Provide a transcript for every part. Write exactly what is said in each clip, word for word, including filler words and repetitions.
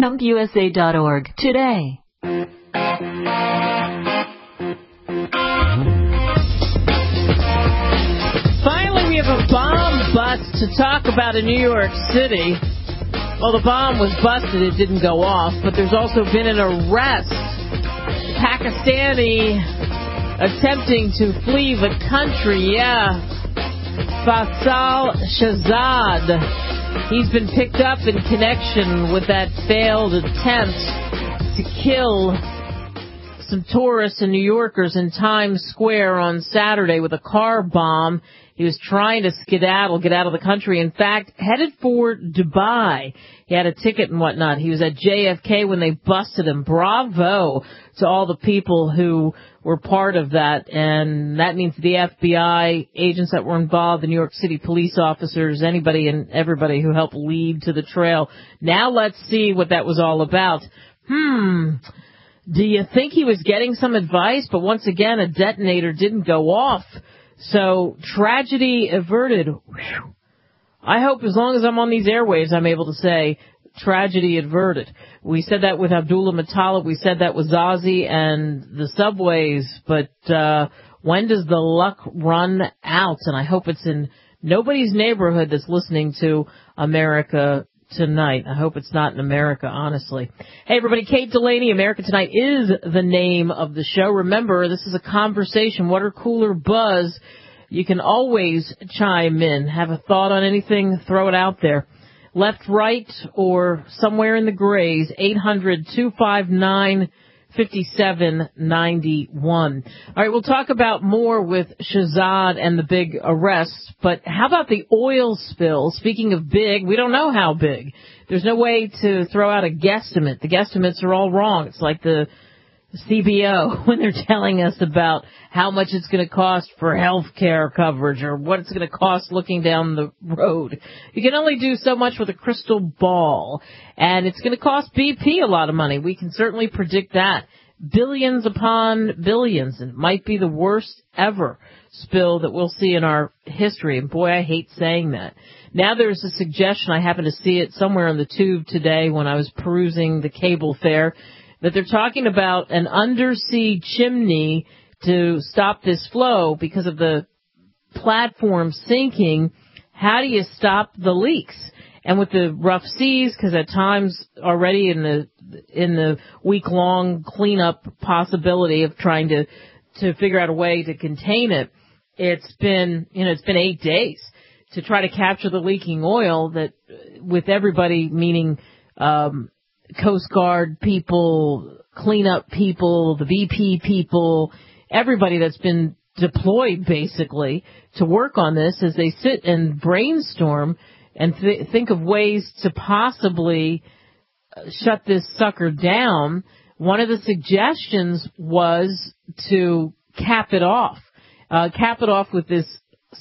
Chunk U S A dot org today. Finally, we have a bomb bust to talk about in New York City. Well, the bomb was busted. It didn't go off. But there's also been an arrest. Pakistani attempting to flee the country. Yeah. Faisal Shahzad. He's been picked up in connection with that failed attempt to kill some tourists and New Yorkers in Times Square on Saturday with a car bomb. He was trying to skedaddle, get out of the country. In fact, headed for Dubai. He had a ticket and whatnot. He was at J F K when they busted him. Bravo to all the people who were part of that. And that means the F B I agents that were involved, the New York City police officers, anybody and everybody who helped lead to the trail. Now let's see what that was all about. Hmm. Do you think he was getting some advice? But once again, a detonator didn't go off. So, tragedy averted. Whew. I hope as long as I'm on these airwaves, I'm able to say tragedy averted. We said that with Abdullah Muttalib. We said that with Zazi and the subways. But uh when does the luck run out? And I hope it's in nobody's neighborhood that's listening to America Tonight. I hope it's not in America, honestly. Hey, everybody, Kate Delaney, America Tonight is the name of the show. Remember, this is a conversation, water cooler buzz. You can always chime in, have a thought on anything, throw it out there. Left, right, or somewhere in the grays, eight hundred, two five nine, five seven nine one. All right, we'll talk about more with Shahzad and the big arrest, but how about the oil spill? Speaking of big, we don't know how big. There's no way to throw out a guesstimate. The guesstimates are all wrong. It's like the C B O when they're telling us about how much it's going to cost for health care coverage or what it's going to cost looking down the road. You can only do so much with a crystal ball, and it's going to cost B P a lot of money. We can certainly predict that. Billions upon billions, and it might be the worst ever spill that we'll see in our history. And boy, I hate saying that. Now there's a suggestion, I happened to see it somewhere on the tube today when I was perusing the cable fare, that they're talking about an undersea chimney to stop this flow because of the platform sinking. How do you stop the leaks? And with the rough seas, because at times already in the in the week-long cleanup possibility of trying to to figure out a way to contain it, it's been you know it's been eight days to try to capture the leaking oil. That with everybody, meaning um, Coast Guard people, cleanup people, the B P people, everybody that's been deployed basically to work on this as they sit and brainstorm and th- think of ways to possibly shut this sucker down. One of the suggestions was to cap it off, uh, cap it off with this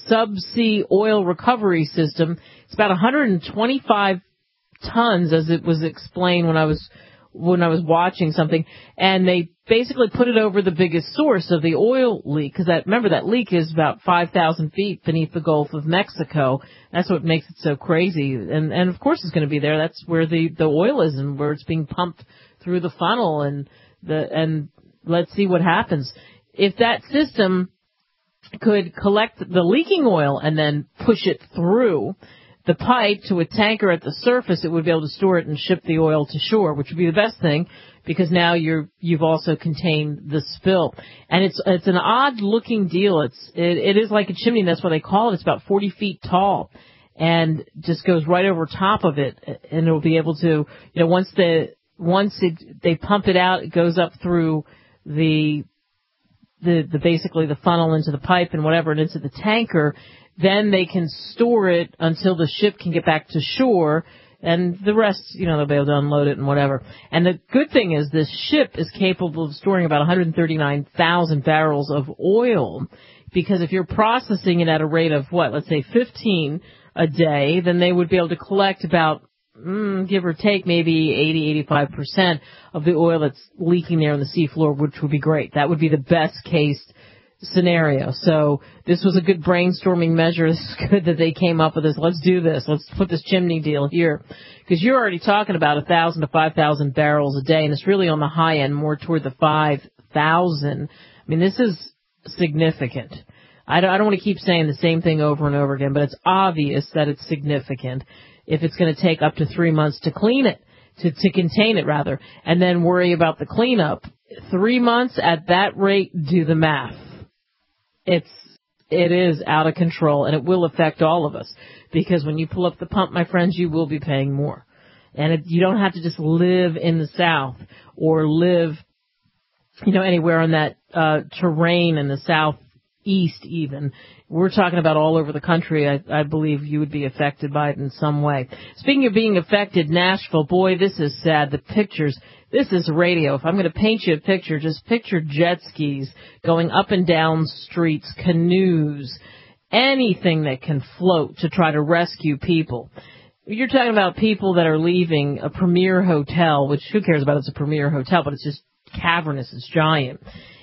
subsea oil recovery system. It's about one hundred twenty-five tons, as it was explained when I was when I was watching something, and they basically put it over the biggest source of the oil leak, because that, remember, that leak is about five thousand feet beneath the Gulf of Mexico. That's what makes it so crazy. And, and of course it's going to be there. That's where the, the oil is and where it's being pumped through the funnel, and the, and let's see what happens. If that system could collect the leaking oil and then push it through the pipe to a tanker at the surface, it would be able to store it and ship the oil to shore, which would be the best thing, because now you're you've also contained the spill. And it's it's an odd looking deal. It's it, it is like a chimney, and that's what they call it. It's about forty feet tall, and just goes right over top of it, and it'll be able to, you know, once the once it they pump it out, it goes up through the the the basically the funnel into the pipe and whatever, and into the tanker. Then they can store it until the ship can get back to shore, and the rest, you know, they'll be able to unload it and whatever. And the good thing is this ship is capable of storing about one hundred thirty-nine thousand barrels of oil, because if you're processing it at a rate of, what, let's say fifteen a day, then they would be able to collect about, mm, give or take, maybe eighty, eighty-five percent of the oil that's leaking there on the seafloor, which would be great. That would be the best case scenario. So this was a good brainstorming measure. It's good that they came up with this. Let's do this. Let's put this chimney deal here. Because you're already talking about one thousand to five thousand barrels a day, and it's really on the high end, more toward the five thousand. I mean, this is significant. I don't, I don't want to keep saying the same thing over and over again, but it's obvious that it's significant if it's going to take up to three months to clean it, to, to contain it, rather, and then worry about the cleanup. Three months at that rate, do the math. It's, it is out of control, and it will affect all of us. Because when you pull up the pump, my friends, you will be paying more. And it, you don't have to just live in the South or live, you know, anywhere on that uh, terrain in the Southeast even. We're talking about all over the country. I, I believe you would be affected by it in some way. Speaking of being affected, Nashville, boy, this is sad. The pictures. This is radio. If I'm going to paint you a picture, just picture jet skis going up and down streets, canoes, anything that can float to try to rescue people. You're talking about people that are leaving a premier hotel, which who cares about it's a premier hotel, but it's just cavernous, it's giant,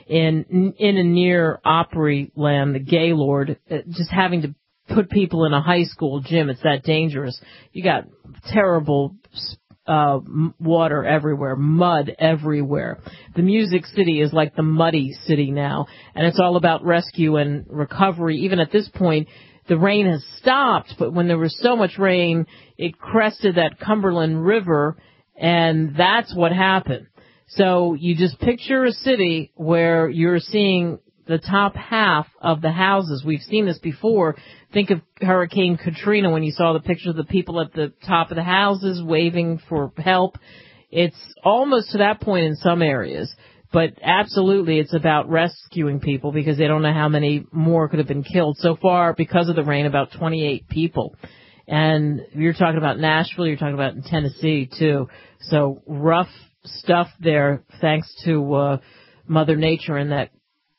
in in a near Opryland, the Gaylord, just having to put people in a high school gym. It's that dangerous. You got terrible Uh, water everywhere, mud everywhere. The Music City is like the muddy city now, and it's all about rescue and recovery. Even at this point, the rain has stopped, but when there was so much rain, it crested that Cumberland River, and that's what happened. So you just picture a city where you're seeing the top half of the houses. We've seen this before. Think of Hurricane Katrina when you saw the picture of the people at the top of the houses waving for help. It's almost to that point in some areas, but absolutely it's about rescuing people because they don't know how many more could have been killed. So far, because of the rain, about twenty-eight people. And you're talking about Nashville, you're talking about in Tennessee too. So rough stuff there thanks to uh, Mother Nature and that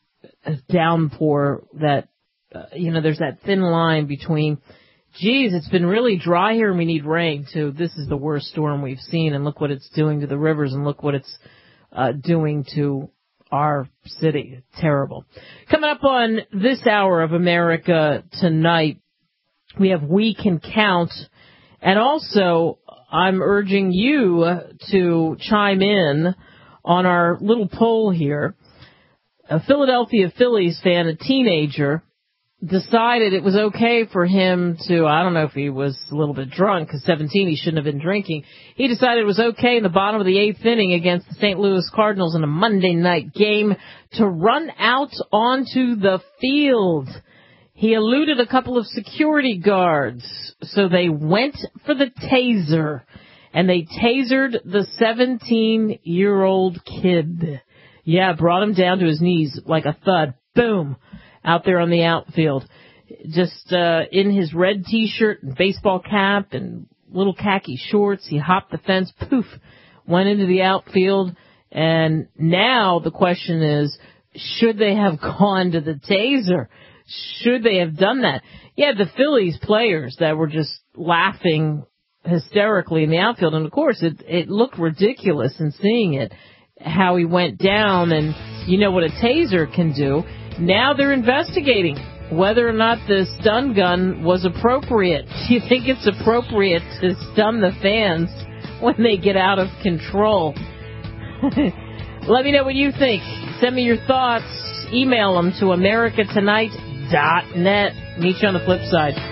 downpour that, uh, you know, there's that thin line between, geez, it's been really dry here and we need rain, to this is the worst storm we've seen and look what it's doing to the rivers and look what it's uh, doing to our city. Terrible. Coming up on this hour of America Tonight, we have We Can Count, and also I'm urging you to chime in on our little poll here. A Philadelphia Phillies fan, a teenager, decided it was okay for him to, I don't know if he was a little bit drunk, because seventeen, he shouldn't have been drinking. He decided it was okay in the bottom of the eighth inning against the Saint Louis Cardinals in a Monday night game to run out onto the field. He eluded a couple of security guards, so they went for the taser, and they tasered the seventeen-year-old kid. Yeah, brought him down to his knees like a thud. Boom. Out there on the outfield. Just uh, in his red T-shirt and baseball cap and little khaki shorts. He hopped the fence. Poof. Went into the outfield. And now the question is, should they have gone to the taser? Should they have done that? Yeah, the Phillies players that were just laughing hysterically in the outfield. And, of course, it, it looked ridiculous in seeing it. How he went down, and you know what a taser can do. Now they're investigating whether or not the stun gun was appropriate. Do you think it's appropriate to stun the fans when they get out of control? Let me know what you think. Send me your thoughts. Email them to america tonight dot net. Meet you on the flip side.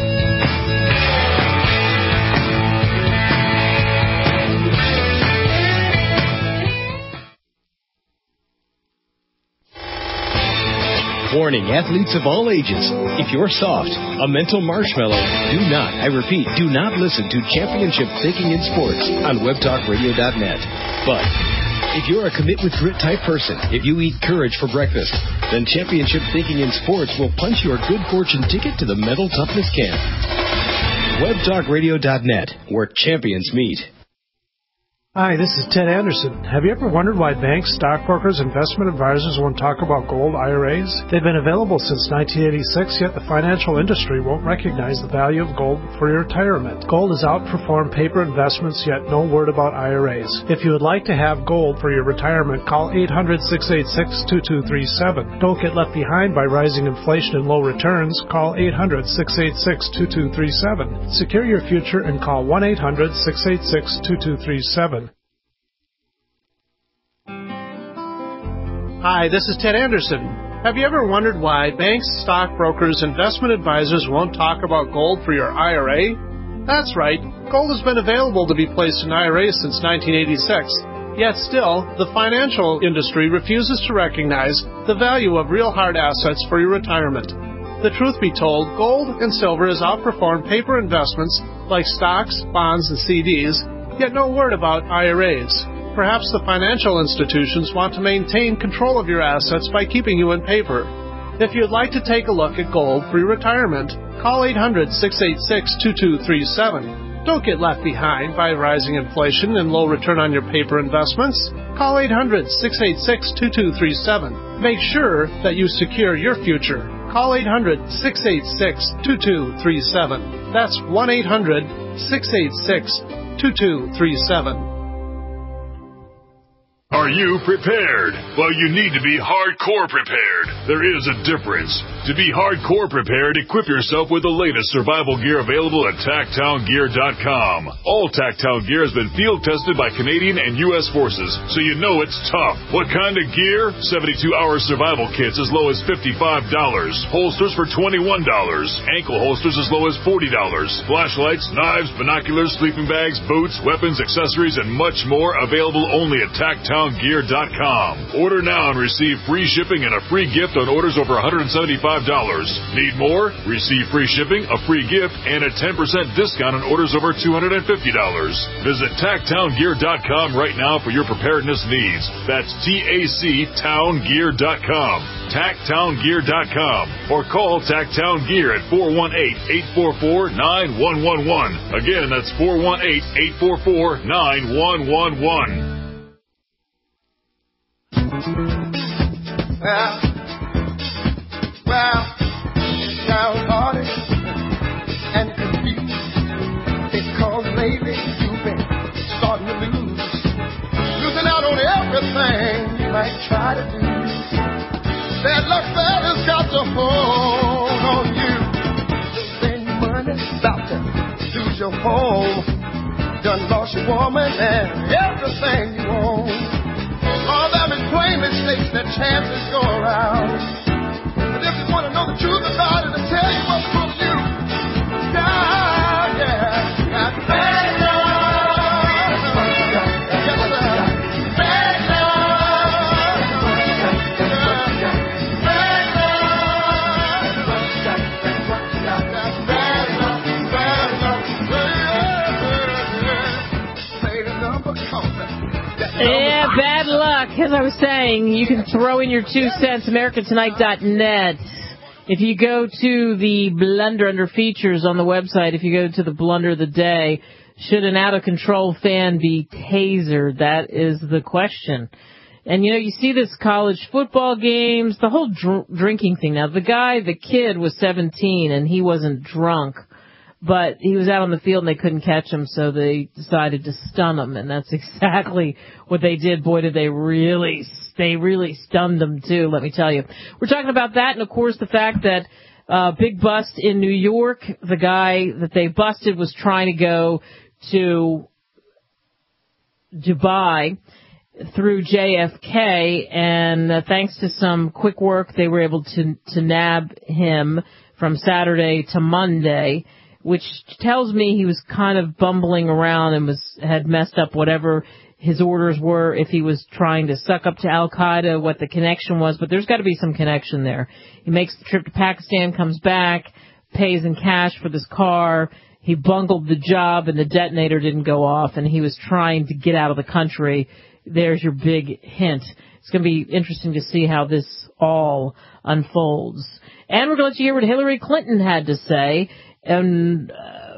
Warning, athletes of all ages. If you're soft, a mental marshmallow, do not, I repeat, do not listen to Championship Thinking in Sports on web talk radio dot net. But if you're a commit with grit type person, if you eat courage for breakfast, then Championship Thinking in Sports will punch your good fortune ticket to the mental toughness camp. web talk radio dot net, where champions meet. Hi, this is Ted Anderson. Have you ever wondered why banks, stockbrokers, investment advisors won't talk about gold I R As? They've been available since nineteen eighty-six, yet the financial industry won't recognize the value of gold for your retirement. Gold has outperformed paper investments, yet no word about I R As. If you would like to have gold for your retirement, call eight hundred, six eight six, two two three seven. Don't get left behind by rising inflation and low returns. Call eight hundred, six eight six, two two three seven. Secure your future and call one eight hundred, six eight six, two two three seven. Hi, this is Ted Anderson. Have you ever wondered why banks, stockbrokers, investment advisors won't talk about gold for your I R A? That's right. Gold has been available to be placed in I R As since nineteen eighty-six. Yet still, the financial industry refuses to recognize the value of real hard assets for your retirement. The truth be told, gold and silver has outperformed paper investments like stocks, bonds, and C Ds, yet no word about I R As. Perhaps the financial institutions want to maintain control of your assets by keeping you in paper. If you'd like to take a look at gold for your retirement, call eight hundred, six eight six, two two three seven. Don't get left behind by rising inflation and low return on your paper investments. Call eight hundred, six eight six, two two three seven. Make sure that you secure your future. Call eight hundred, six eight six, two two three seven. That's one eight hundred, six eight six, two two three seven. Are you prepared? Well, you need to be hardcore prepared. There is a difference. To be hardcore prepared, equip yourself with the latest survival gear available at tack town gear dot com. All Tacktown gear has been field tested by Canadian and U S forces, so you know it's tough. What kind of gear? seventy-two hour survival kits as low as fifty-five dollars. Holsters for twenty-one dollars. Ankle holsters as low as forty dollars. Flashlights, knives, binoculars, sleeping bags, boots, weapons, accessories, and much more available only at tack town gear dot com. Order now and receive free shipping and a free gift on orders over one hundred seventy-five dollars. Need more? Receive free shipping, a free gift, and a ten percent discount on orders over two hundred fifty dollars. Visit tack town gear dot com right now for your preparedness needs. That's T A C town gear dot com. tack town gear dot com. Or call Tacktown Gear at four one eight, eight four four, nine one one one. Again, that's four one eight, eight four four, nine one one one. Well, well, it's downhearted and confused because lately you've been starting to lose, losing out on everything you might try to do. Bad luck fella's got to hold on you. Spend money, about to lose your home, done lost your woman and everything you own. All them is plain mistakes that chances go around. But if you want to know the truth about it, I'll tell you what's from you. Yeah, yeah, got bad love. Yes, sir. Bad love. Yeah. Bad love. Bad love. Bad love. Play the number caller. Yeah, bad luck. As I was saying, you can throw in your two cents, America Tonight dot net. If you go to the Blunder under features on the website, if you go to the Blunder of the Day, should an out-of-control fan be tasered? That is the question. And, you know, you see this college football games, the whole dr- drinking thing. Now, the guy, the kid, was seventeen, and he wasn't drunk. But he was out on the field and they couldn't catch him, so they decided to stun him, and that's exactly what they did. Boy, did they really, they really stunned him too, let me tell you. We're talking about that, and of course the fact that uh big bust in New York. The guy that they busted was trying to go to Dubai through J F K, and uh, thanks to some quick work, they were able to to nab him from Saturday to Monday, which tells me he was kind of bumbling around and was had messed up whatever his orders were, if he was trying to suck up to Al-Qaeda, what the connection was, but there's got to be some connection there. He makes the trip to Pakistan, comes back, pays in cash for this car. He bungled the job and the detonator didn't go off, and he was trying to get out of the country. There's your big hint. It's going to be interesting to see how this all unfolds. And we're going to let you hear what Hillary Clinton had to say. And uh,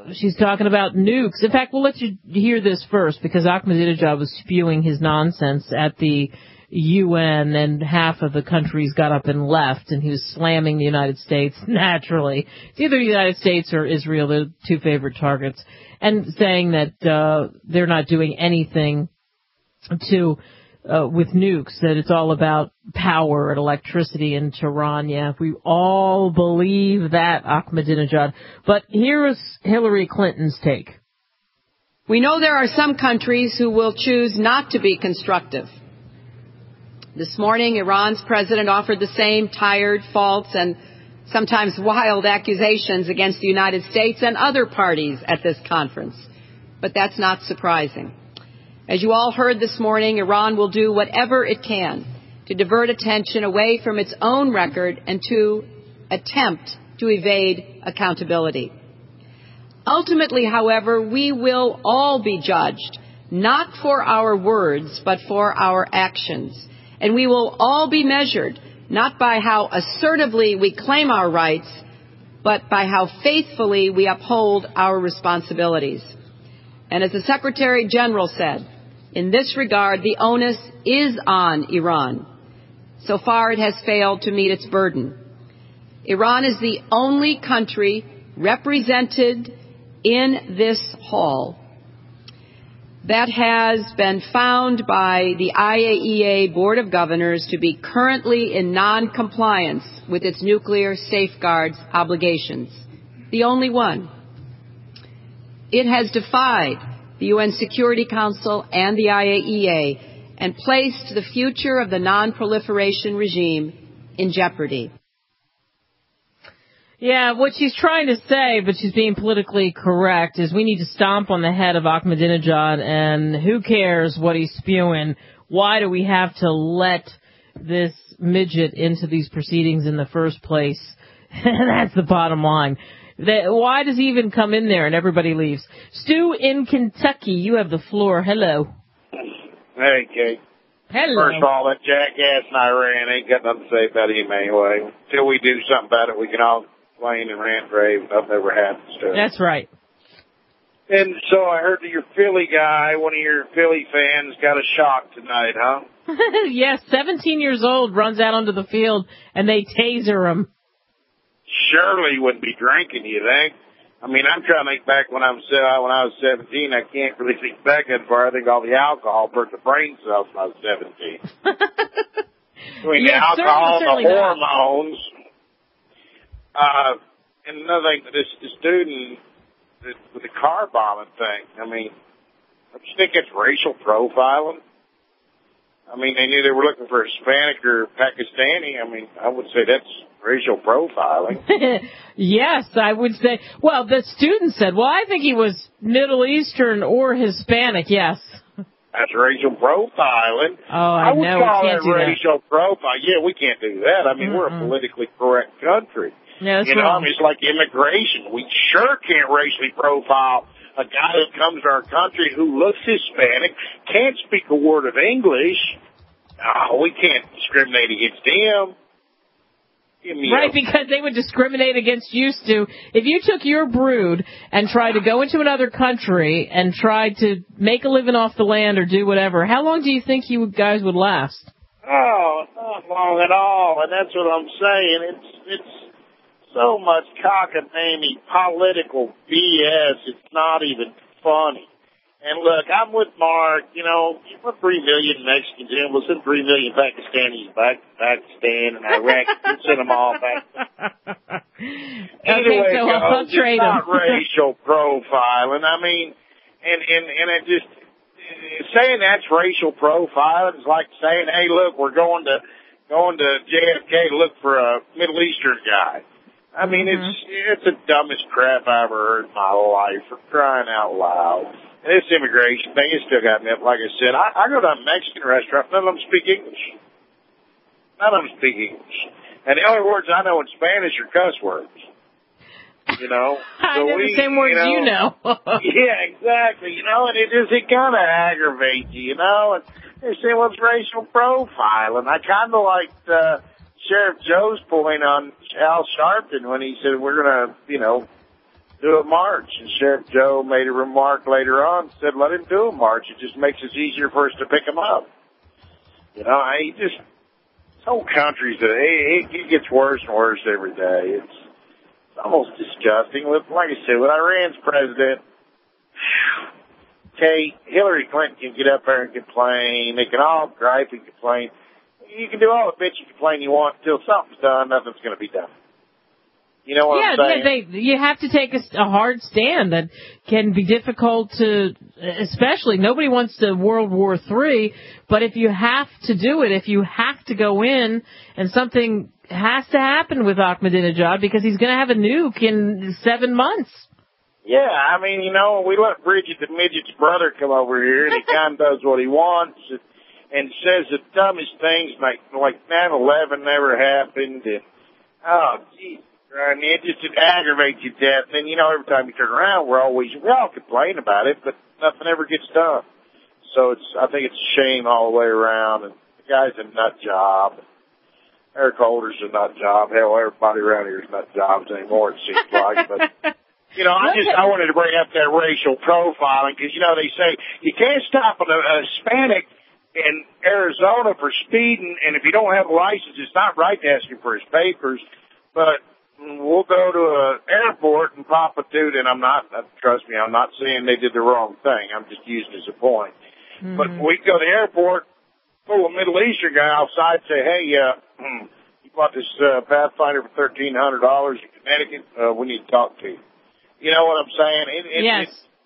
she's talking about nukes. In fact, we'll let you hear this first because Ahmadinejad was spewing his nonsense at the U N and half of the countries got up and left, and he was slamming the United States, naturally. It's either the United States or Israel, the two favorite targets, and saying that uh, they're not doing anything to uh, with nukes, that it's all about power and electricity in Tehran. Yeah, we all believe that, Ahmadinejad. But here's Hillary Clinton's take. We know there are some countries who will choose not to be constructive. This morning, Iran's president offered the same tired, false, and sometimes wild accusations against the United States and other parties at this conference. But that's not surprising. As you all heard this morning, Iran will do whatever it can to divert attention away from its own record and to attempt to evade accountability. Ultimately, however, we will all be judged, not for our words, but for our actions. And we will all be measured, not by how assertively we claim our rights, but by how faithfully we uphold our responsibilities. And as the Secretary General said, in this regard, the onus is on Iran. So far, it has failed to meet its burden. Iran is the only country represented in this hall that has been found by the I A E A Board of Governors to be currently in non-compliance with its nuclear safeguards obligations. The only one. It has defied the U N Security Council and the I A E A and placed the future of the non-proliferation regime in jeopardy. Yeah, what she's trying to say, but she's being politically correct, is we need to stomp on the head of Ahmadinejad, and who cares what he's spewing? Why do we have to let this midget into these proceedings in the first place? That's the bottom line. Why does he even come in there and everybody leaves? Stu in Kentucky, you have the floor. Hello. Hey, Kate. Hello. First of all, that jackass in Iran ain't got nothing to say about him anyway. Until we do something about it, we can all complain and rant and rave. Nothing ever happens to us. That's right. And so I heard that your Philly guy, one of your Philly fans, got a shock tonight, huh? Yes, seventeen years old, runs out onto the field, and they taser him. Surely he wouldn't be drinking, you think? I mean, I'm trying to think back when I was uh, when I was seventeen. I can't really think back that far. I think all the alcohol burnt the brain cells when I was seventeen. Between yeah, the alcohol certainly, and the certainly hormones. Uh, and another thing, this, this student with the car bombing thing, I mean, don't you think it's racial profiling? I mean, they knew they were looking for Hispanic or Pakistani. I mean, I would say that's racial profiling. Yes, I would say. Well, the student said, well, I think he was Middle Eastern or Hispanic, yes. That's racial profiling. Oh, I, I would know. call we can't that do racial that. profile. Yeah, we can't do that. I mean, Mm-mm. we're a politically correct country. Yeah, that's you know, wrong. I mean, it's like immigration. We sure can't racially profile a guy who comes to our country who looks Hispanic, can't speak a word of English. Oh, we can't discriminate against him. Right, know. because they would discriminate against you, Stu. If you took your brood and tried to go into another country and tried to make a living off the land or do whatever, how long do you think you guys would last? Oh, not long at all, and that's what I'm saying. It's it's so much cockamamie political B S, it's not even funny. And look, I'm with Mark, you know, you put three million Mexicans in, we'll send three million Pakistanis back to Pakistan and Iraq, we'll send them all back. Either okay, way so it I'll goes, trade it's not them. racial profiling. I mean, and, and, and it just, saying that's racial profiling is like saying, hey, look, we're going to, going to J F K to look for a Middle Eastern guy. I mean, mm-hmm. it's, it's the dumbest crap I ever heard in my life, for crying out loud. And this immigration thing, it still got me up. Like I said, I, I go to a Mexican restaurant, none of them speak English. None of them speak English. And the only words I know in Spanish are cuss words. You know? I so know we, the same words you know. You know. Yeah, exactly. You know, and it just, it kind of aggravates you, you know? And they say, well, it's racial profiling. I kind of liked, uh, Sheriff Joe's point on Al Sharpton when he said, we're going to, you know, do a march. And Sheriff Joe made a remark later on, said, let him do a march. It just makes it easier for us to pick him up. You know, I just, this whole country's, it, it gets worse and worse every day. It's, it's almost disgusting. With, like I said, with Iran's president, okay, Hillary Clinton can get up there and complain. They can all gripe and complain. You can do all the bitch and complain you want until something's done, nothing's going to be done. You know what yeah, I'm saying? Yeah, they, you have to take a, a hard stand that can be difficult to, especially, nobody wants to World War Three, but if you have to do it, if you have to go in and something has to happen with Ahmadinejad because he's going to have a nuke in seven months. Yeah, I mean, you know, we let Bridget the Midget's brother come over here and he kind of does what he wants and, and says the dumbest things like, like nine eleven never happened and, oh, geez. And it just it aggravates you to death. And, you know, every time you turn around, we're always, we all complain about it, but nothing ever gets done. So it's, I think it's a shame all the way around. And the guy's a nut job. Eric Holder's a nut job. Hell, everybody around here is nut jobs anymore, it seems like. But, you know, I just, I wanted to bring up that racial profiling because, you know, they say you can't stop a, a Hispanic in Arizona for speeding. And if you don't have a license, it's not right to ask him for his papers. But, we'll go to an airport and pop a dude, and I'm not, trust me, I'm not saying they did the wrong thing. I'm just using it as a point. Mm-hmm. But we go to the airport, pull a Middle Eastern guy outside, say, hey, uh, you bought this uh, Pathfinder for thirteen hundred dollars in Connecticut. Uh, we need to talk to you. You know what I'm saying? It, it, yes.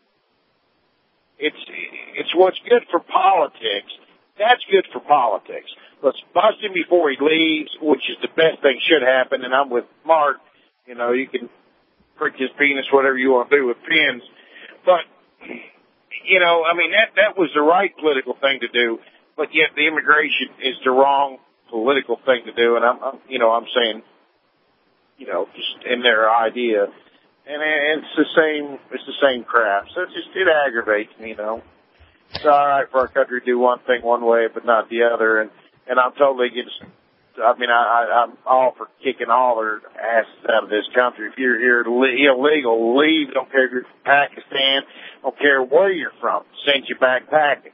It's, it's, it's what's good for politics. That's good for politics. Let's bust him before he leaves, which is the best thing should happen. And I'm with Mark. You know, you can prick his penis, whatever you want to do with pins. But, you know, I mean, that, that was the right political thing to do. But yet the immigration is the wrong political thing to do. And I'm, I'm you know, I'm saying, you know, just in their idea. And it's the same, it's the same crap. So it just, it aggravates me, you know. It's all right for our country to do one thing one way, but not the other. And, and I'm totally against, I mean, I, I, I'm all for kicking all their asses out of this country. If you're here illegal, leave. Don't care if you're from Pakistan. Don't care where you're from. Send you back packing.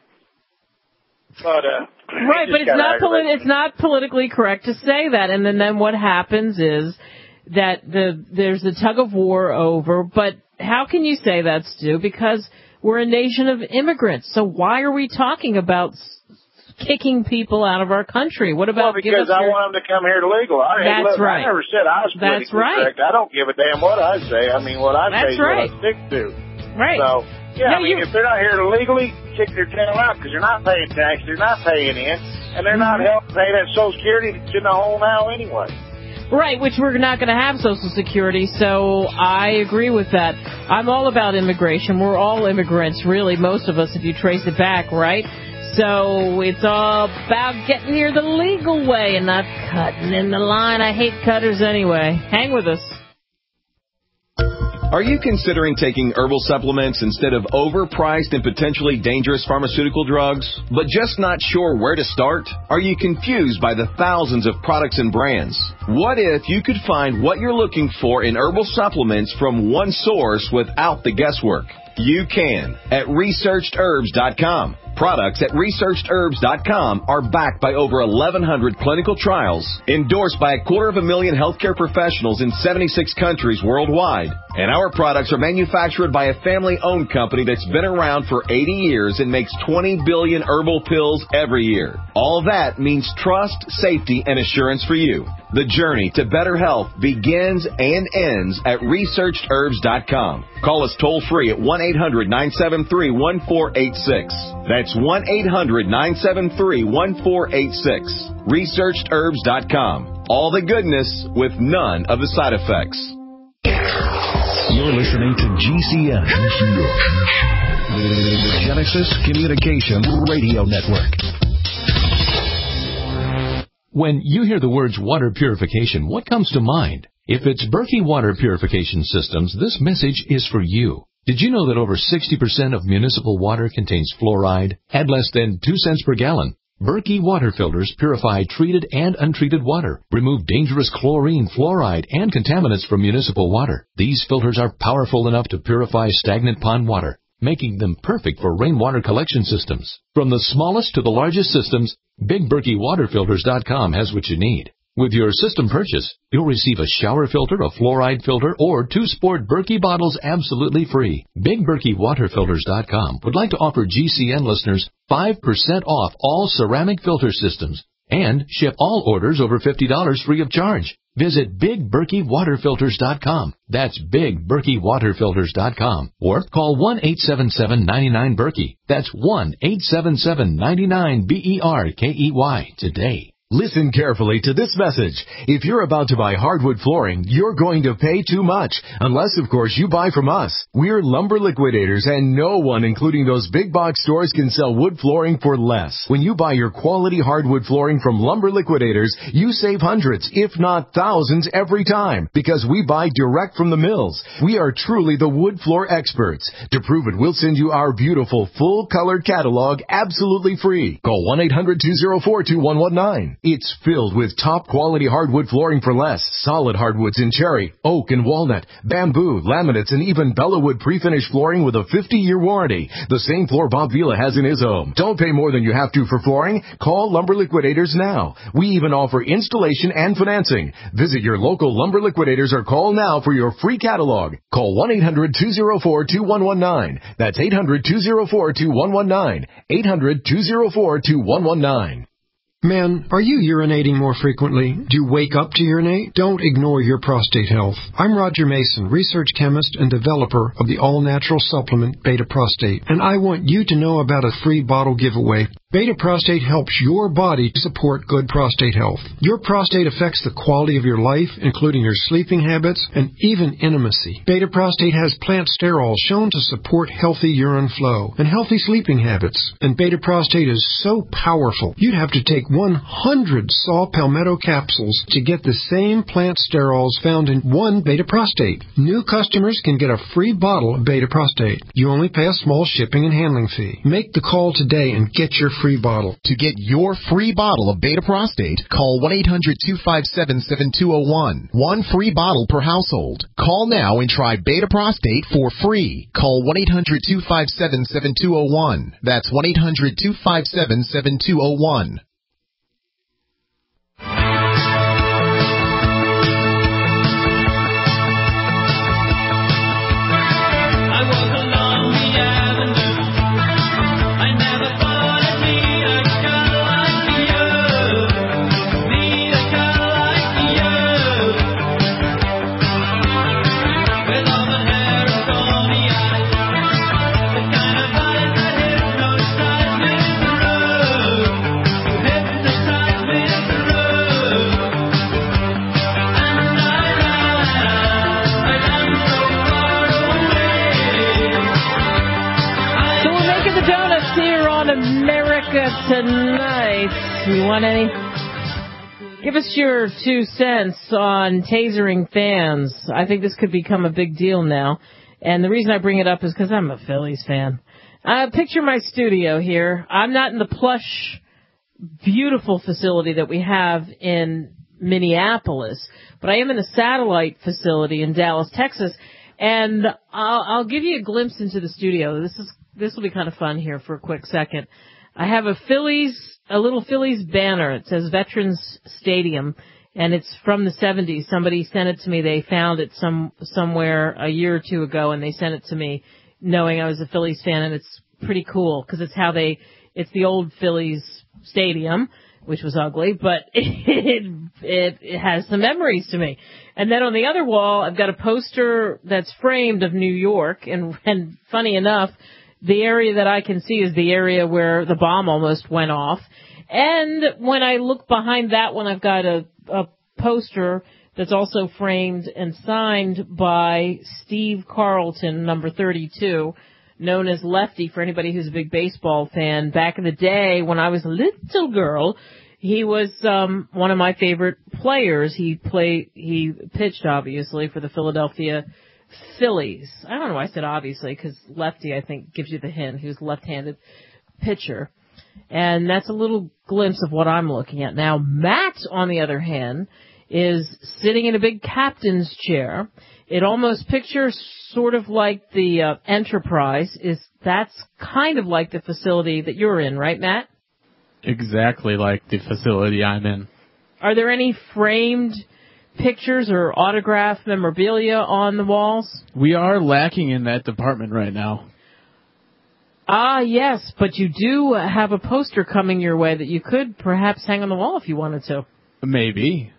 But, uh, right, but it's not, poli- it's not politically correct to say that. And then, then what happens is that the, there's a tug of war over, but how can you say that, Stu? Because we're a nation of immigrants. So why are we talking about kicking people out of our country? What about? Well, because I your... want them to come here legal. I, That's look, right. I never said I was politically That's right. correct. I don't give a damn what I say. I mean, what I That's say is right. what I stick to. Right. So, yeah, no, I mean, you... if they're not here illegally, kick their tail out because they're not paying tax, they're not paying in, and they're mm-hmm. not helping pay that Social Security that's in the hole now anyway. Right, which we're not going to have Social Security, so I agree with that. I'm all about immigration. We're all immigrants, really, most of us, if you trace it back, right? So it's all about getting here the legal way and not cutting in the line. I hate cutters anyway. Hang with us. Are you considering taking herbal supplements instead of overpriced and potentially dangerous pharmaceutical drugs, but just not sure where to start? Are you confused by the thousands of products and brands? What if you could find what you're looking for in herbal supplements from one source without the guesswork? You can at researched herbs dot com. Products at researched herbs dot com are backed by over eleven hundred clinical trials, endorsed by a quarter of a million healthcare professionals in seventy-six countries worldwide. And our products are manufactured by a family-owned company that's been around for eighty years and makes twenty billion herbal pills every year. All that means trust, safety, and assurance for you. The journey to better health begins and ends at researched herbs dot com. Call us toll-free at one eight hundred nine seven three one four eight six. That's one eight hundred nine seven three one four eight six. researched herbs dot com. All the goodness with none of the side effects. You're listening to G C N, the Genesis Communications Radio Network. When you hear the words water purification, what comes to mind? If it's Berkey Water Purification Systems, this message is for you. Did you know that over sixty percent of municipal water contains fluoride at less than two cents per gallon? Berkey water filters purify treated and untreated water, remove dangerous chlorine, fluoride, and contaminants from municipal water. These filters are powerful enough to purify stagnant pond water, making them perfect for rainwater collection systems. From the smallest to the largest systems, Big Berkey Water Filters dot com has what you need. With your system purchase, you'll receive a shower filter, a fluoride filter, or two sport Berkey bottles absolutely free. Big Berkey Water Filters dot com would like to offer G C N listeners five percent off all ceramic filter systems and ship all orders over fifty dollars free of charge. Visit Big Berkey Water Filters dot com. That's Big Berkey Water Filters dot com. Or call one eight seven seven, nine nine, Berkey. That's one eight seven seven, nine nine, B E R K E Y today. Listen carefully to this message. If you're about to buy hardwood flooring, you're going to pay too much. Unless, of course, you buy from us. We're lumber liquidators, and no one, including those big box stores, can sell wood flooring for less. When you buy your quality hardwood flooring from Lumber Liquidators, you save hundreds, if not thousands, every time. Because we buy direct from the mills. We are truly the wood floor experts. To prove it, we'll send you our beautiful, full-colored catalog absolutely free. Call one eight hundred, two oh four, two one one nine. It's filled with top-quality hardwood flooring for less. Solid hardwoods in cherry, oak, and walnut, bamboo, laminates, and even Bellawood pre-finished flooring with a fifty-year warranty. The same floor Bob Vila has in his home. Don't pay more than you have to for flooring. Call Lumber Liquidators now. We even offer installation and financing. Visit your local Lumber Liquidators or call now for your free catalog. Call one eight hundred, two oh four, two one one nine. That's eight hundred, two oh four, two one one nine. eight hundred, two oh four, two one one nine. Men, are you urinating more frequently? Do you wake up to urinate? Don't ignore your prostate health. I'm Roger Mason, research chemist and developer of the all-natural supplement Beta Prostate, and I want you to know about a free bottle giveaway. Beta Prostate helps your body support good prostate health. Your prostate affects the quality of your life, including your sleeping habits and even intimacy. Beta Prostate has plant sterols shown to support healthy urine flow and healthy sleeping habits. And Beta Prostate is so powerful, you'd have to take one hundred saw palmetto capsules to get the same plant sterols found in one Beta Prostate. New customers can get a free bottle of Beta Prostate. You only pay a small shipping and handling fee. Make the call today and get your free bottle. To get your free bottle of Beta Prostate, call one eight hundred, two five seven, seven two zero one. One free bottle per household. Call now and try Beta Prostate for free. Call one eight hundred, two five seven, seven two zero one. That's one eight hundred, two five seven, seven two zero one. Tonight, you want any? Give us your two cents on tasering fans. I think this could become a big deal now. And the reason I bring it up is because I'm a Phillies fan. Uh, picture my studio here. I'm not in the plush, beautiful facility that we have in Minneapolis, but I am in a satellite facility in Dallas, Texas. And I'll, I'll give you a glimpse into the studio. This is this will be kind of fun here for a quick second. I have a Phillies, a little Phillies banner. It says Veterans Stadium, and it's from the seventies. Somebody sent it to me. They found it some somewhere a year or two ago, and they sent it to me knowing I was a Phillies fan, and it's pretty cool because it's how they, it's the old Phillies Stadium, which was ugly, but it, it, it has some memories to me. And then on the other wall, I've got a poster that's framed of New York, and, and funny enough, the area that I can see is the area where the bomb almost went off. And when I look behind that one, I've got a, a poster that's also framed and signed by Steve Carlton, number thirty-two, known as Lefty for anybody who's a big baseball fan. Back in the day when I was a little girl, he was um one of my favorite players. He played, he pitched, obviously, for the Philadelphia Phillies. I don't know why I said obviously, because Lefty, I think, gives you the hint. He was a left-handed pitcher. And that's a little glimpse of what I'm looking at. Now, Matt, on the other hand, is sitting in a big captain's chair. It almost pictures sort of like the uh, Enterprise. Is That's kind of like the facility that you're in, right, Matt? Exactly like the facility I'm in. Are there any framed pictures or autographed memorabilia on the walls? We are lacking in that department right now. Ah, yes, but you do have a poster coming your way that you could perhaps hang on the wall if you wanted to. Maybe.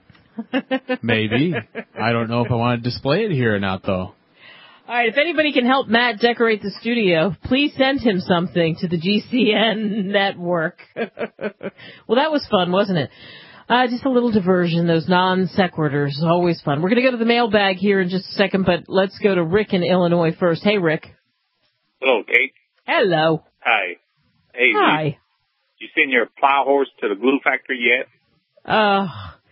Maybe. I don't know if I want to display it here or not, though. All right, if anybody can help Matt decorate the studio, please send him something to the G C N network. Well, that was fun, wasn't it? Uh, just a little diversion, those non-sequiturs, always fun. We're going to go to the mailbag here in just a second, but let's go to Rick in Illinois first. Hey, Rick. Hello, Kate. Hello. Hi. Hey, Hi. You, you send your plow horse to the glue factory yet? Uh,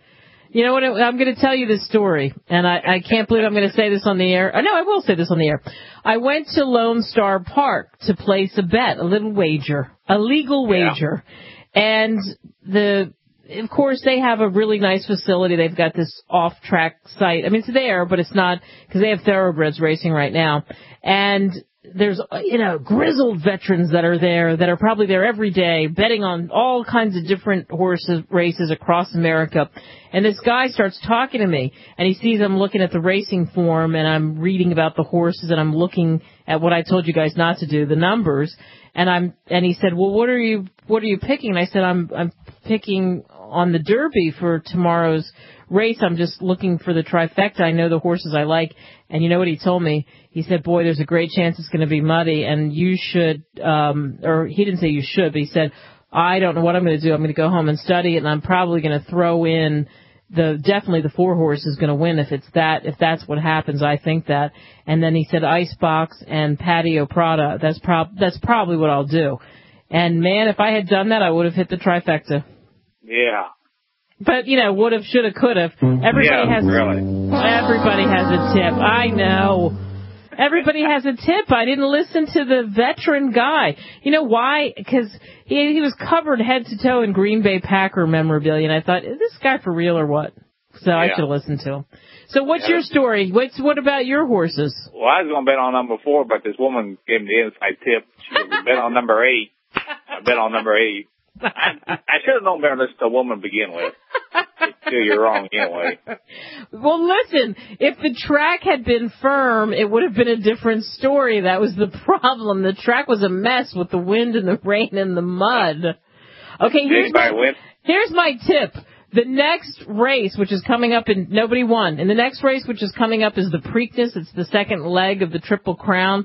you know what? I'm going to tell you this story, and I, I can't believe I'm going to say this on the air. Oh, no, I will say this on the air. I went to Lone Star Park to place a bet, a little wager, a legal wager, yeah. and the... Of course, they have a really nice facility. They've got this off-track site. I mean, it's there, but it's not, because they have thoroughbreds racing right now. And there's, you know, grizzled veterans that are there, that are probably there every day, betting on all kinds of different horses races across America. And this guy starts talking to me, and he sees I'm looking at the racing form, and I'm reading about the horses, and I'm looking at what I told you guys not to do, the numbers. And I'm, and he said, well, what are you, what are you picking? And I said, I'm, I'm picking on the Derby for tomorrow's race. I'm just looking for the trifecta. I know the horses I like. And you know what he told me? He said, boy, there's a great chance it's going to be muddy, and you should, um, or he didn't say you should, but he said, I don't know what I'm going to do. I'm going to go home and study it, and I'm probably going to throw in the, definitely the four horse is going to win if it's that, if that's what happens. I think that. And then he said Icebox and Patio Prada. That's prob, that's probably what I'll do. And man, if I had done that, I would have hit the trifecta. Yeah. But, you know, would have, should have, could have. Everybody yeah, has, really. everybody has a tip. I know. Everybody has a tip. I didn't listen to the veteran guy. You know why? Because he, he was covered head to toe in Green Bay Packer memorabilia, and I thought, is this guy for real or what? So yeah. I should have listened to him. So what's yeah. your story? What's, what about your horses? Well, I was going to bet on number four, but this woman gave me the inside tip. She was bet on number eight. I bet on number eight. I, I should have known better than the woman to begin with. Still, you're wrong anyway. Well, listen, if the track had been firm, it would have been a different story. That was the problem. The track was a mess with the wind and the rain and the mud. Okay, here's my, here's my tip. The next race, which is coming up, in nobody won. And the next race, which is coming up, is the Preakness. It's the second leg of the Triple Crown.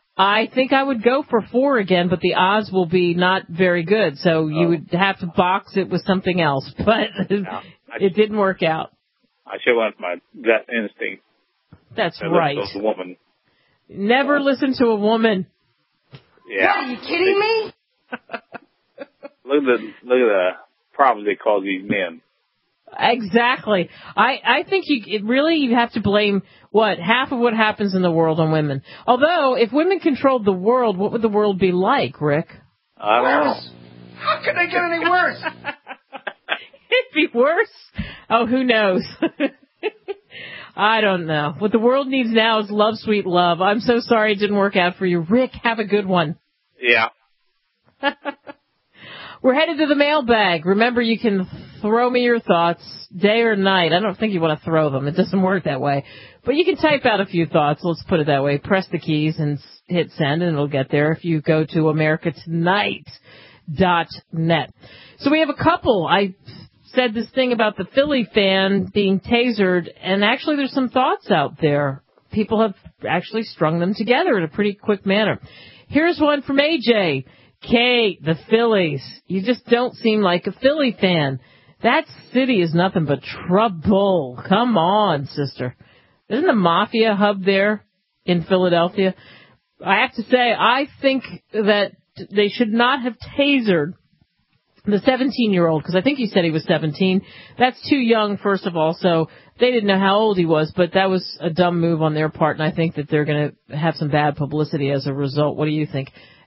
I think I would go for four again, but the odds will be not very good. So you oh. would have to box it with something else. But no, it didn't work out. I should have went with my gut instinct. That's right. To a woman. Never yeah. listen to a woman. Yeah. What, are you kidding me? Look at the look at the problems they cause these men. Exactly. I, I think you it really you have to blame, what, half of what happens in the world on women. Although, if women controlled the world, what would the world be like, Rick? I don't worse. know. How could they get any worse? It'd be worse. Oh, who knows? I don't know. What the world needs now is love, sweet love. I'm so sorry it didn't work out for you. Rick, have a good one. Yeah. We're headed to the mailbag. Remember, you can throw me your thoughts day or night. I don't think you want to throw them. It doesn't work that way. But you can type out a few thoughts. Let's put it that way. Press the keys and hit send, and it'll get there if you go to america tonight dot net. So we have a couple. I said this thing about the Philly fan being tasered, and actually there's some thoughts out there. People have actually strung them together in a pretty quick manner. Here's one from A J. Kate, the Phillies. You just don't seem like a Philly fan. That city is nothing but trouble. Come on, sister. Isn't the mafia hub there in Philadelphia? I have to say, I think that they should not have tasered the seventeen-year-old, because I think you said he was seventeen. That's too young, first of all, so they didn't know how old he was, but that was a dumb move on their part, and I think that they're going to have some bad publicity as a result. What do you think?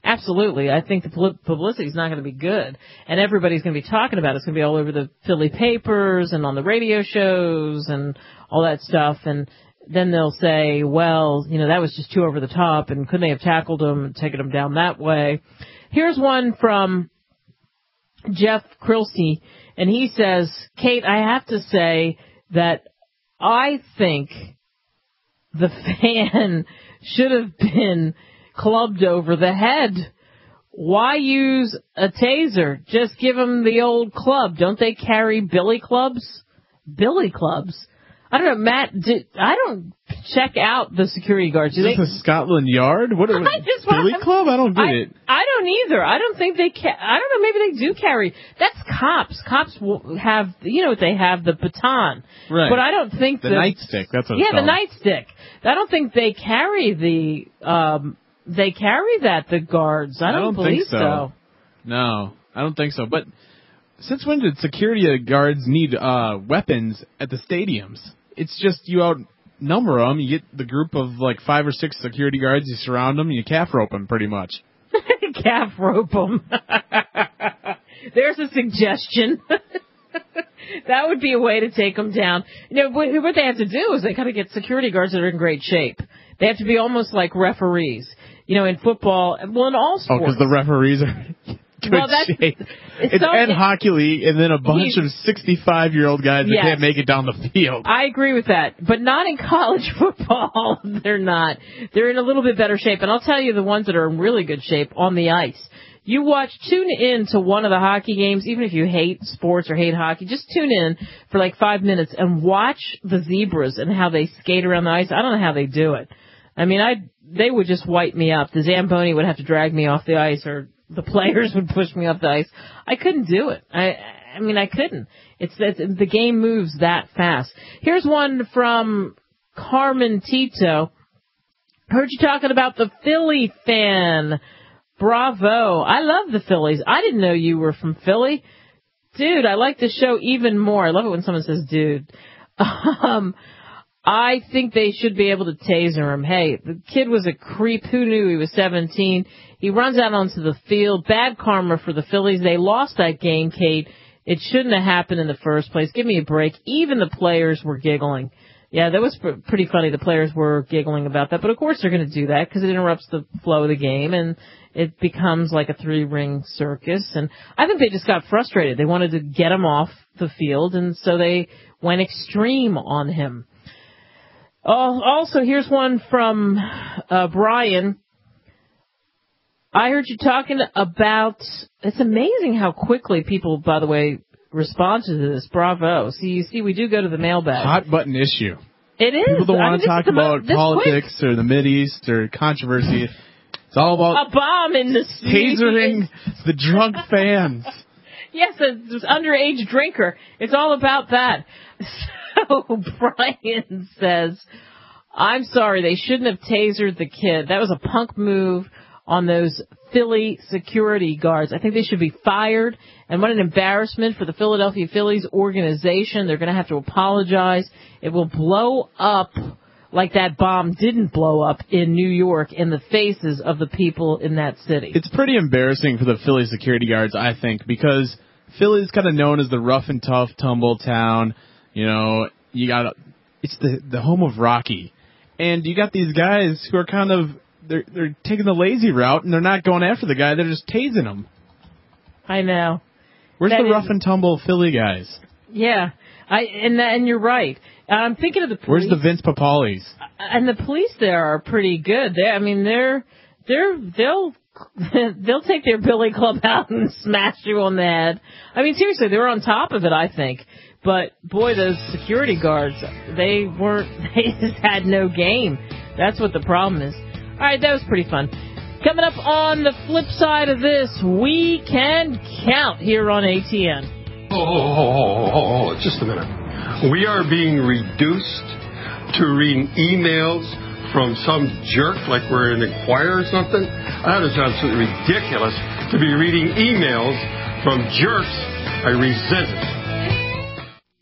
absolutely. I think the publicity is not going to be good, and everybody's going to be talking about it. It's going to be all over the Philly papers and on the radio shows and all that stuff, and then they'll say, well, you know, that was just too over the top, and couldn't they have tackled him and taken him down that way? Here's one from Jeff Krilsey, and he says, Kate, I have to say that I think the fan should have been clubbed over the head. Why use a taser? Just give them the old club. Don't they carry billy clubs? Billy clubs? I don't know, Matt, did, I don't check out the security guards. Do Is this they, a Scotland Yard? What is just Billy want- Club? I don't get I, it. I don't either. I don't think they ca- I don't know, maybe they do carry. That's cops. Cops will have, you know what they have, the baton. Right. But I don't think the the nightstick. That's what Yeah, it's the called. nightstick. I don't think they carry the, um, they carry that, the guards. I don't, I don't believe think so. No, I don't think so. But since when did security guards need uh, weapons at the stadiums? It's just you outnumber them. You get the group of like five or six security guards. You surround them. And you calf rope them pretty much. Calf rope them. There's a suggestion. That would be a way to take them down. You know, what, what they have to do is they got to get security guards that are in great shape. They have to be almost like referees. You know, in football, well, in all Oh, sports. because the referees are good Well, that's- shape. it's It's so- Ed Hockey League and then a bunch He- of sixty-five-year-old guys that Yes. can't make it down the field. I agree with that, but not in college football. They're not. They're in a little bit better shape, and I'll tell you the ones that are in really good shape on the ice. You watch, tune in to one of the hockey games, even if you hate sports or hate hockey, just tune in for like five minutes and watch the Zebras and how they skate around the ice. I don't know how they do it. I mean, I they would just wipe me up. The Zamboni would have to drag me off the ice, or the players would push me off the ice. I couldn't do it. I I mean, I couldn't. It's, it's the game moves that fast. Here's one from Carmen Tito. Heard you talking about the Philly fan. Bravo. I love the Phillies. I didn't know you were from Philly. Dude, I like the show even more. I love it when someone says dude. Um, I think they should be able to taser him. Hey, the kid was a creep. Who knew he was seventeen? He runs out onto the field. Bad karma for the Phillies. They lost that game, Kate. It shouldn't have happened in the first place. Give me a break. Even the players were giggling. Yeah, that was pr- pretty funny. The players were giggling about that. But, of course, they're going to do that because it interrupts the flow of the game, and it becomes like a three-ring circus. And I think they just got frustrated. They wanted to get him off the field, and so they went extreme on him. Also, here's one from uh, Brian. I heard you talking about, it's amazing how quickly people, by the way, respond to this. Bravo. See, you see, we do go to the mailbag. Hot button issue. It is. People don't I want mean, to talk this is about about- this politics quick. or the Mideast or controversy. It's all about A bomb in the tasering the drunk fans. Yes, a underage drinker. It's all about that. So Brian says, I'm sorry, they shouldn't have tasered the kid. That was a punk move on those Philly security guards. I think they should be fired. And what an embarrassment for the Philadelphia Phillies organization. They're going to have to apologize. It will blow up like that bomb didn't blow up in New York in the faces of the people in that city. It's pretty embarrassing for the Philly security guards, I think, because Philly's kind of known as the rough and tough tumble town. You know, you got it's the the home of Rocky, and you got these guys who are kind of they're they're taking the lazy route and they're not going after the guy; they're just tasing him. I know. Where's That the is- rough and tumble Philly guys? Yeah, I and and you're right. I'm thinking of the police. Where's the Vince Papalis? And the police there are pretty good. They, I mean, they're they're they'll they'll take their billy club out and smash you on the head. I mean, seriously, they were on top of it, I think. But boy, those security guards, they weren't. They just had no game. That's what the problem is. All right, that was pretty fun. Coming up on the flip side of this, we can count here on A T N. Oh, oh, oh, oh, oh, oh, just a minute. We are being reduced to reading emails from some jerk like we're in Inquirer or something. That is absolutely ridiculous to be reading emails from jerks. I resent it.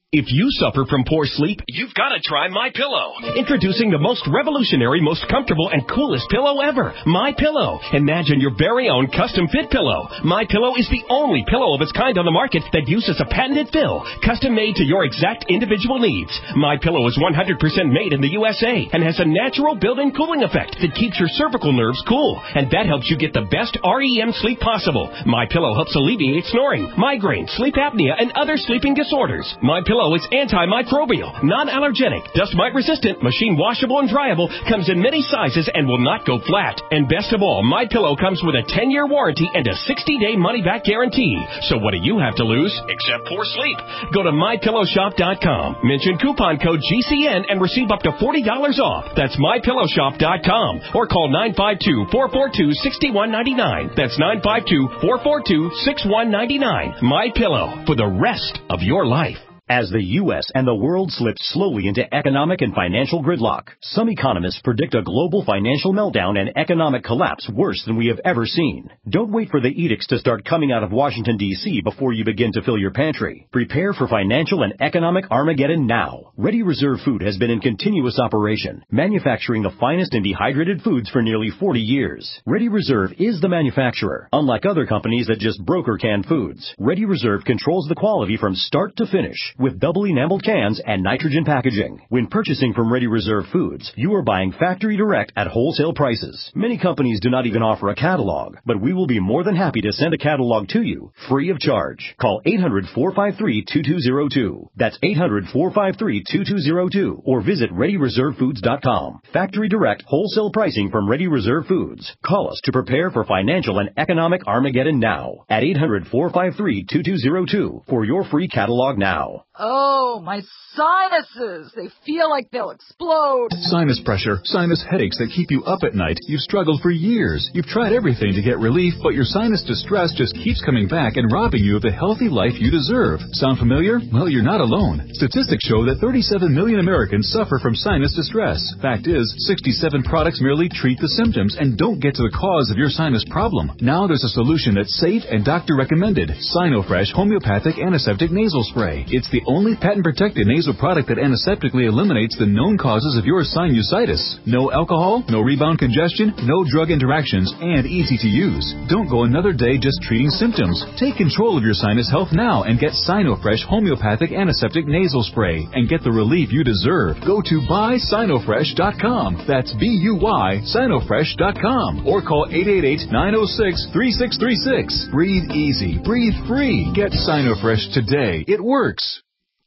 If you suffer from poor sleep, you've got to try MyPillow. Introducing the most revolutionary, most comfortable, and coolest pillow ever, MyPillow. Imagine your very own custom-fit pillow. MyPillow is the only pillow of its kind on the market that uses a patented fill, custom-made to your exact individual needs. MyPillow is one hundred percent made in the U S A and has a natural built-in cooling effect that keeps your cervical nerves cool, and that helps you get the best R E M sleep possible. MyPillow helps alleviate snoring, migraine, sleep apnea, and other sleeping disorders. MyPillow is antimicrobial, non-allergenic, dust mite resistant, machine washable and dryable, comes in many sizes and will not go flat. And best of all, MyPillow comes with a ten-year warranty and a sixty-day money-back guarantee. So what do you have to lose except poor sleep? Go to my pillow shop dot com, mention coupon code G C N and receive up to forty dollars off. That's my pillow shop dot com or call nine five two, four four two, six one nine nine. That's nine five two, four four two, six one nine nine. MyPillow, for the rest of your life. As the U S and the world slip slowly into economic and financial gridlock, some economists predict a global financial meltdown and economic collapse worse than we have ever seen. Don't wait for the edicts to start coming out of Washington, D C before you begin to fill your pantry. Prepare for financial and economic Armageddon now. Ready Reserve Food has been in continuous operation, manufacturing the finest and dehydrated foods for nearly forty years. Ready Reserve is the manufacturer. Unlike other companies that just broker canned foods, Ready Reserve controls the quality from start to finish, with double enameled cans and nitrogen packaging. When purchasing from Ready Reserve Foods, you are buying factory direct at wholesale prices. Many companies do not even offer a catalog, but we will be more than happy to send a catalog to you, free of charge. Call eight hundred, four five three, two two zero two. That's eight hundred, four five three, two two zero two. Or visit ready reserve foods dot com. Factory direct wholesale pricing from Ready Reserve Foods. Call us to prepare for financial and economic Armageddon now at eight hundred, four five three, two two zero two for your free catalog now. Oh, my sinuses! They feel like they'll explode. Sinus pressure, sinus headaches that keep you up at night. You've struggled for years. You've tried everything to get relief, but your sinus distress just keeps coming back and robbing you of the healthy life you deserve. Sound familiar? Well, you're not alone. Statistics show that thirty-seven million Americans suffer from sinus distress. Fact is, sixty-seven products merely treat the symptoms and don't get to the cause of your sinus problem. Now there's a solution that's safe and doctor recommended. Sinofresh Homeopathic Antiseptic Nasal Spray. It's the only patent-protected nasal product that antiseptically eliminates the known causes of your sinusitis. No alcohol, no rebound congestion, no drug interactions, and easy to use. Don't go another day just treating symptoms. Take control of your sinus health now and get Sinofresh Homeopathic Antiseptic Nasal Spray and get the relief you deserve. Go to buy sinofresh dot com. That's B U Y sinofresh dot com. Or call eight eight eight, nine oh six, three six three six. Breathe easy. Breathe free. Get Sinofresh today. It works.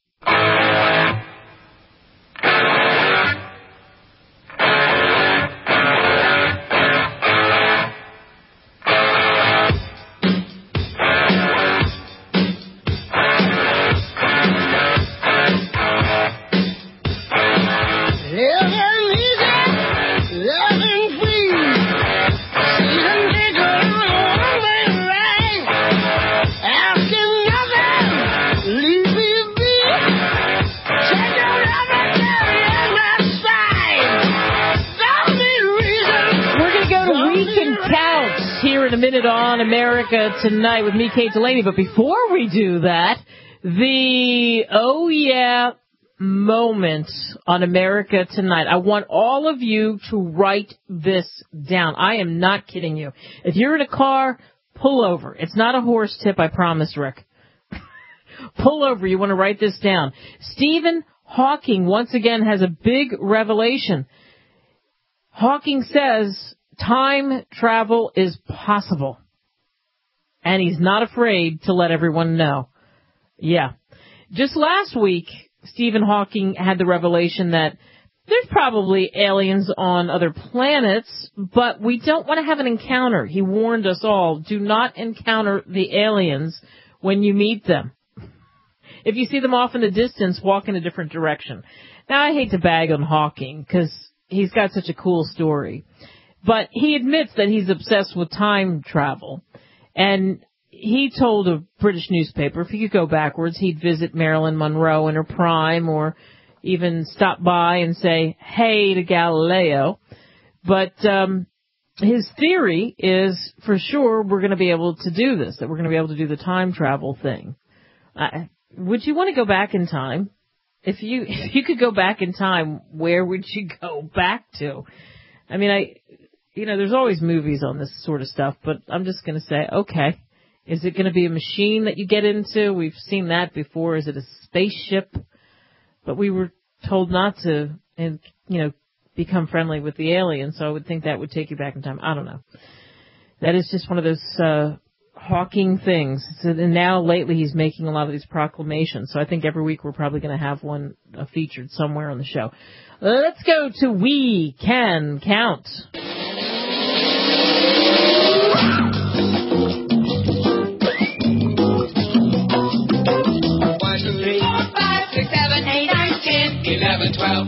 On America Tonight with me, Kate Delaney. But before we do that, the oh yeah moment on America Tonight. I want all of you to write this down. I am not kidding you. If you're in a car, pull over. It's not a horse tip, I promise, Rick. Pull over. You want to write this down. Stephen Hawking once again has a big revelation. Hawking says time travel is possible. And he's not afraid to let everyone know. Yeah. Just last week, Stephen Hawking had the revelation that there's probably aliens on other planets, but we don't want to have an encounter. He warned us all, do not encounter the aliens when you meet them. If you see them off in the distance, walk in a different direction. Now, I hate to bag on Hawking because he's got such a cool story. But he admits that he's obsessed with time travel. And he told a British newspaper if he could go backwards, he'd visit Marilyn Monroe in her prime or even stop by and say, hey, to Galileo. But um, his theory is, for sure, we're going to be able to do this, that we're going to be able to do the time travel thing. I, would you want to go back in time? If you if you could go back in time, where would you go back to? I mean, I, you know, there's always movies on this sort of stuff, but I'm just going to say, okay, is it going to be a machine that you get into? We've seen that before. Is it a spaceship? But we were told not to, and you know, become friendly with the aliens, so I would think that would take you back in time. I don't know. That is just one of those uh, hawking things. So, and now lately he's making a lot of these proclamations, so I think every week we're probably going to have one uh, featured somewhere on the show. Let's go to We Can Count. One, two, three, four, five, six, seven, eight, nine, ten, eleven, twelve.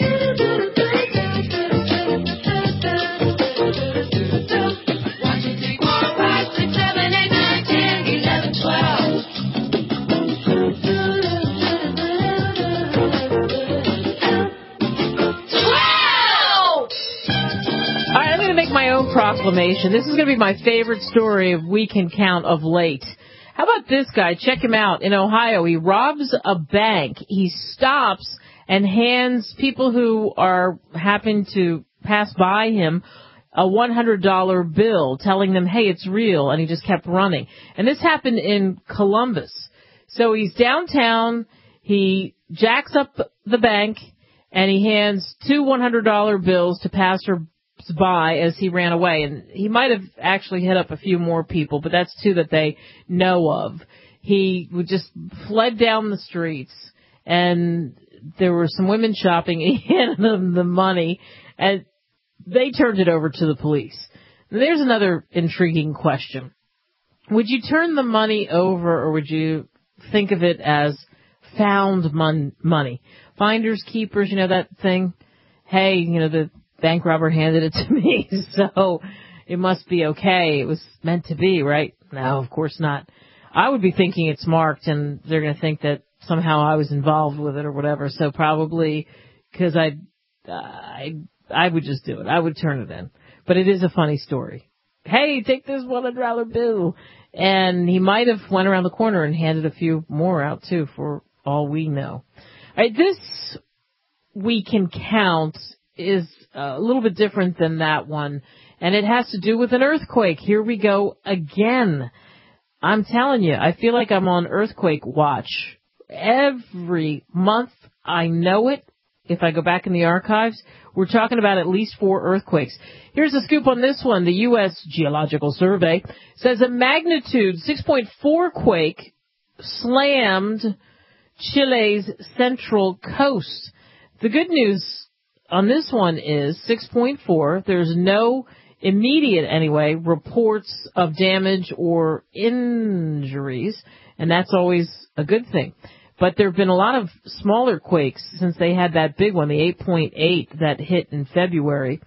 Proclamation. This is going to be my favorite story of We Can Count of late. How about this guy? Check him out. In Ohio, he robs a bank. He stops and hands people who are happen to pass by him a one hundred dollar bill, telling them, hey, it's real, and he just kept running. And this happened in Columbus. So he's downtown, he jacks up the bank, and he hands two one hundred dollar bills to passer by as he ran away. And he might have actually hit up a few more people, but that's two that they know of. He just fled down the streets, and there were some women shopping. He handed them the money, and they turned it over to the police. Now, there's another intriguing question. Would you turn the money over, or would you think of it as found mon- money? Finders, keepers, you know that thing? Hey, you know, the bank robber handed it to me, so it must be okay. It was meant to be, right? No, of course not. I would be thinking it's marked, and they're going to think that somehow I was involved with it or whatever. So probably because I, I, I would just do it. I would turn it in. But it is a funny story. Hey, take this one hundred dollar bill. And he might have went around the corner and handed a few more out, too, for all we know. All right, this We Can Count is a little bit different than that one, and it has to do with an earthquake. Here we go again. I'm telling you, I feel like I'm on earthquake watch. Every month, I know it. If I go back in the archives, we're talking about at least four earthquakes. Here's a scoop on this one. The U S Geological Survey says a magnitude six point four quake slammed Chile's central coast. The good news on this one is six point four. There's no immediate, anyway, reports of damage or injuries, and that's always a good thing. But there have been a lot of smaller quakes since they had that big one, the eight point eight that hit in February,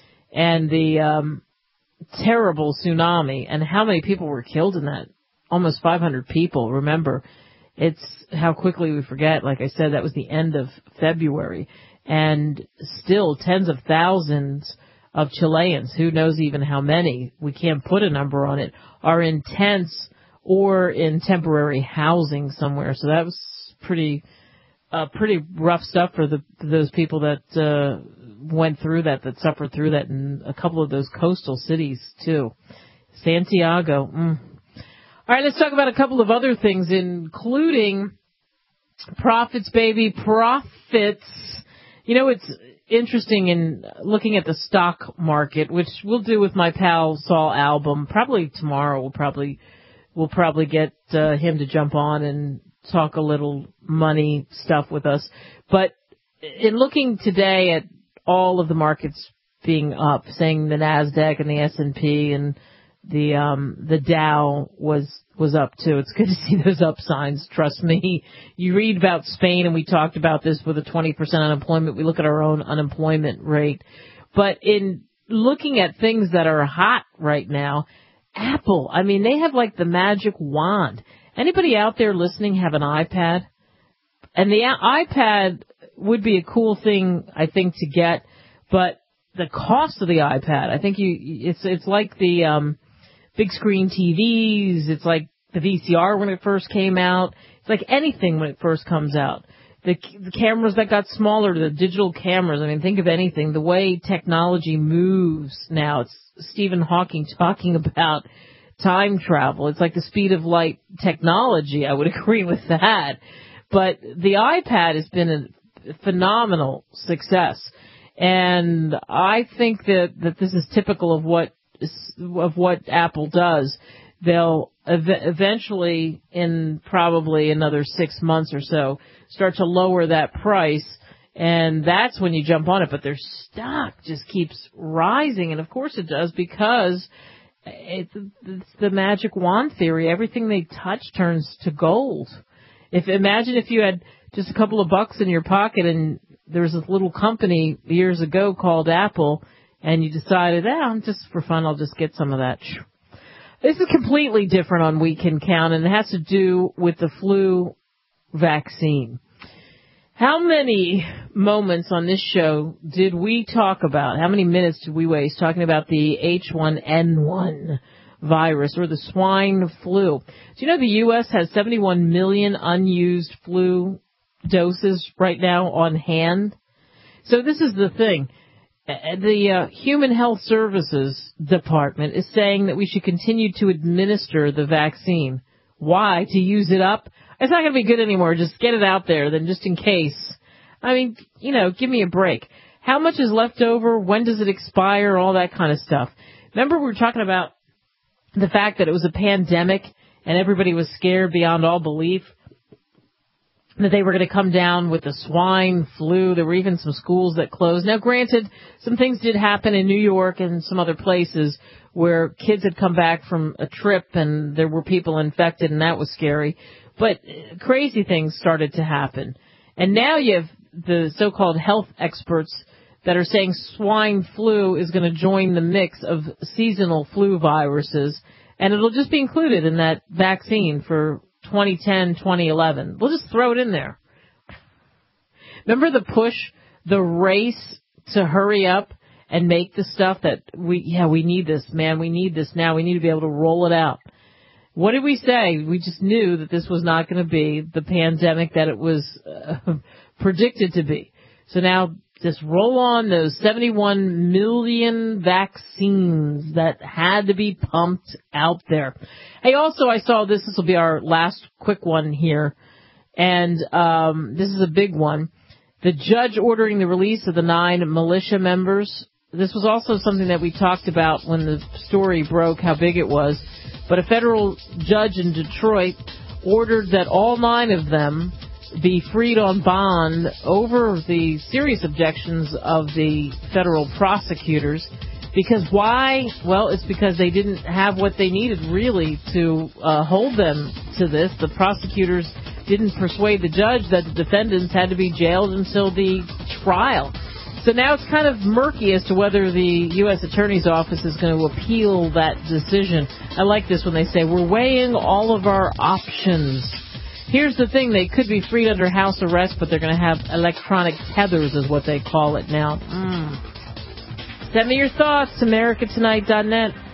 and the um, terrible tsunami, and how many people were killed in that? Almost five hundred people, remember. It's how quickly we forget. Like I said, that was the end of February. And still tens of thousands of Chileans, who knows even how many, we can't put a number on it, are in tents or in temporary housing somewhere. So that was pretty uh, pretty rough stuff for the for those people that uh, went through that, that suffered through that, in a couple of those coastal cities, too. Santiago. Mm. All right, let's talk about a couple of other things, including profits, baby, profits. You know, it's interesting in looking at the stock market, which we'll do with my pal Saul Album. Probably tomorrow we'll probably, we'll probably get uh, him to jump on and talk a little money stuff with us. But in looking today at all of the markets being up, saying the NASDAQ and the S and P and the um the Dow was was up too. It's good to see those up signs, trust me. You read about Spain, and we talked about this with a twenty percent unemployment. We look at our own unemployment rate. But in looking at things that are hot right now, Apple, I mean, they have like the magic wand. Anybody out there listening have an iPad? And the iPad would be a cool thing, I think, to get, but the cost of the iPad, I think you, it's, it's like the, um, big screen T Vs. It's like the V C R when it first came out. It's like anything when it first comes out. The, the cameras that got smaller, the digital cameras, I mean, think of anything. The way technology moves now, it's Stephen Hawking talking about time travel. It's like the speed of light technology. I would agree with that. But the iPad has been a phenomenal success. And I think that, that this is typical of what of what Apple does. They'll ev- eventually, in probably another six months or so, start to lower that price, and that's when you jump on it. But their stock just keeps rising, and of course it does, because it's, it's the magic wand theory. Everything they touch turns to gold. If imagine if you had just a couple of bucks in your pocket, and there was this little company years ago called Apple, and you decided, ah, just for fun, I'll just get some of that. This is completely different on We Can Count, and it has to do with the flu vaccine. How many moments on this show did we talk about? How many minutes did we waste talking about the H one N one virus or the swine flu? Do you know the U S has seventy-one million unused flu doses right now on hand? So this is the thing. The uh, Human Health Services Department is saying that we should continue to administer the vaccine. Why? To use it up? It's not going to be good anymore. Just get it out there, then, just in case. I mean, you know, give me a break. How much is left over? When does it expire? All that kind of stuff. Remember we were talking about the fact that it was a pandemic and everybody was scared beyond all belief that they were going to come down with the swine flu. There were even some schools that closed. Now, granted, some things did happen in New York and some other places where kids had come back from a trip and there were people infected, and that was scary. But crazy things started to happen. And now you have the so-called health experts that are saying swine flu is going to join the mix of seasonal flu viruses, and it'll just be included in that vaccine for twenty ten, twenty eleven. We'll just throw it in there. Remember the push, the race to hurry up and make the stuff that we, yeah, we need this, man. We need this now. We need to be able to roll it out. What did we say? We just knew that this was not going to be the pandemic that it was uh, predicted to be. So now just roll on those seventy-one million vaccines that had to be pumped out there. Hey, also, I saw this. This will be our last quick one here. And um, this is a big one. The judge ordering the release of the nine militia members. This was also something that we talked about when the story broke, how big it was. But a federal judge in Detroit ordered that all nine of them be freed on bond over the serious objections of the federal prosecutors. Because why? Well, it's because they didn't have what they needed, really, to uh, hold them to this. The prosecutors didn't persuade the judge that the defendants had to be jailed until the trial. So now it's kind of murky as to whether the U S Attorney's Office is going to appeal that decision. I like this when they say, we're weighing all of our options. Here's the thing, they could be freed under house arrest, but they're going to have electronic tethers is what they call it now. Mm. Send me your thoughts, America Tonight dot net.